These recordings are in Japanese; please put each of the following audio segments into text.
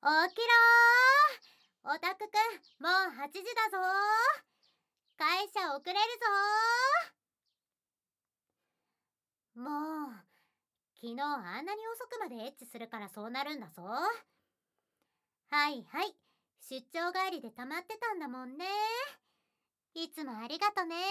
起きろー。オタクくん、もう8時だぞー。会社遅れるぞー。もう、昨日あんなに遅くまでエッチするからそうなるんだぞ。はいはい、出張帰りで溜まってたんだもんね。いつもありがとね。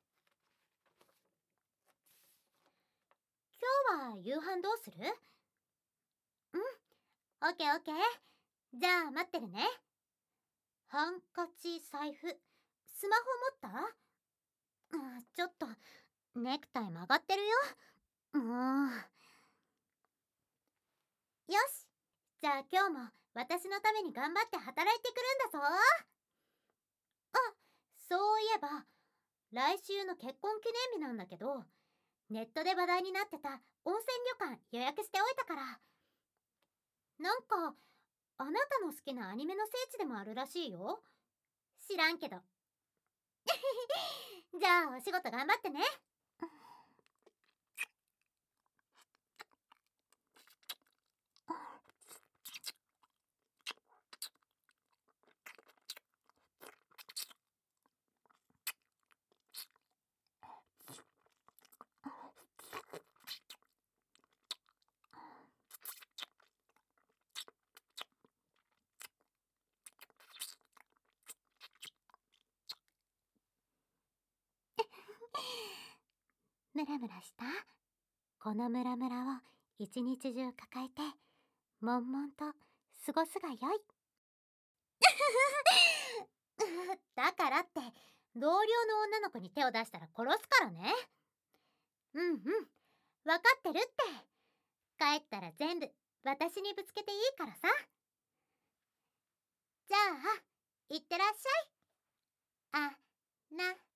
今日は夕飯どうする？うん、オッケーオッケー。じゃあ待ってるね。ハンカチ、財布、スマホ持った？ちょっとネクタイ曲がってるよ。もう。よし、じゃあ今日も私のために頑張って働いてくるんだぞ。あ、そういえば来週の結婚記念日なんだけど、ネットで話題になってた温泉旅館予約しておいたから。なんかあなたの好きなアニメの聖地でもあるらしいよ。知らんけど。じゃあお仕事頑張ってね。ムラムラした？このムラムラを一日中抱えて悶々と過ごすがよい。だからって同僚の女の子に手を出したら殺すからね。うんうん、分かってるって。帰ったら全部私にぶつけていいからさ。じゃあ、いってらっしゃい。あ、な。